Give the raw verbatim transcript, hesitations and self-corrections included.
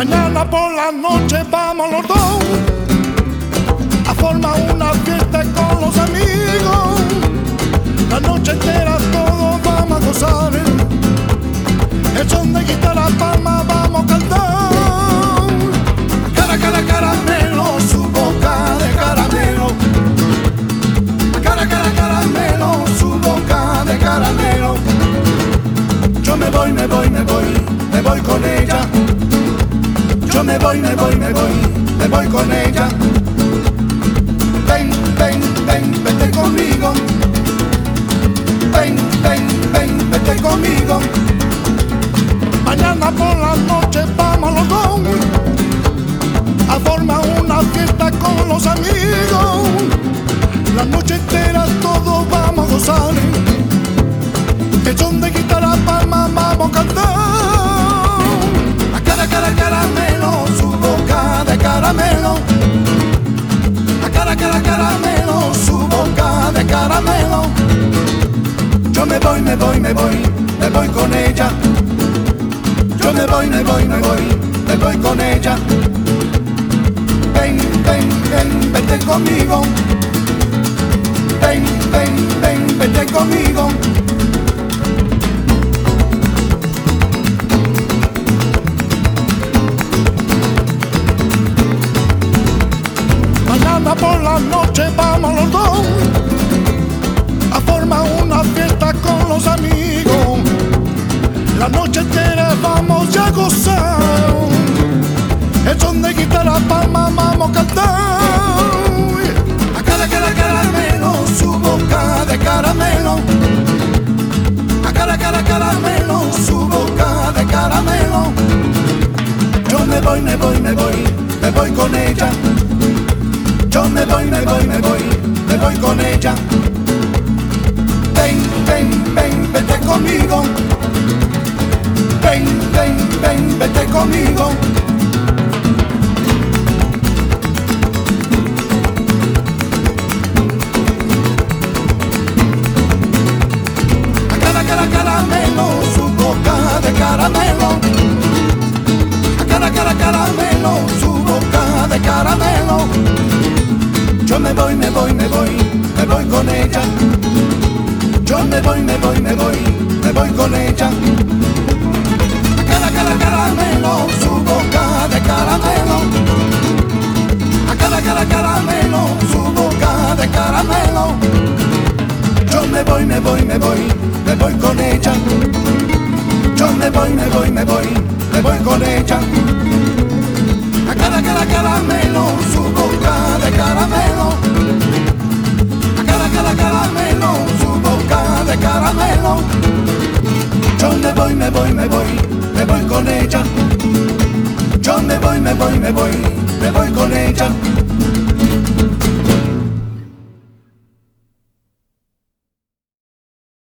Mañana por la noche vamos los dos a formar una fiesta con los amigos. La noche entera todos vamos a gozar. El son de guitarra, palma, vamos a cantar. Cara, cara, caramelo, su boca de caramelo. Cara, cara, caramelo, su boca de caramelo. Yo me voy, me voy, me voy, me voy con ella. Yo me voy, me voy, me voy, me voy con ella. Ven, ven, ven, vete conmigo. Ven, ven, ven, vete conmigo. Mañana por la noche vamos los dos a formar una fiesta con los amigos. La noche entera todos vamos a gozar. El son de guitarra, palma, vamos a cantar. A cara, cara, caramelo, su boca de caramelo. A cara, cara, caramelo, su boca de caramelo. Yo me voy, me voy, me voy, me voy con ella. Yo me voy, me voy, me voy, me voy con ella. Ven, ven, ven, vete conmigo. Ven, ven, ven, vete conmigo. Mañana por la noche vamos los dos a formar una fiesta con los amigos. La noche entera vamos a gozar. El son de guitarra, palma, vamos a cantar. A cara, cara, caramelo, su boca de caramelo. A cara, cara, caramelo, su boca de caramelo. Yo me voy, me voy, me voy, me voy con ella. Yo me voy, me voy, me voy, me voy con ella. Ven, ven, ven, vete conmigo. Ven, ven, ven, vete conmigo. A cara, cara, caramelo, su boca de caramelo. A cara, cara, caramelo, su boca de caramelo. Yo me voy, me voy, me voy, me voy con ella. Yo me voy, me voy, me voy, me voy con ella. A cara, cara, caramelo, su boca de caramelo. A cara, cara, caramelo, su boca de caramelo. Yo me voy, me voy, me voy, me voy con ella. Yo me voy, me voy, me voy, me voy con ella. A cara, cara, caramelo, su boca de caramelo. A cara, cara, caramelo, su boca de caramelo. Yo me voy, me voy, me voy, me voy con ella. Yo me voy, me voy, me voy, me voy con ella.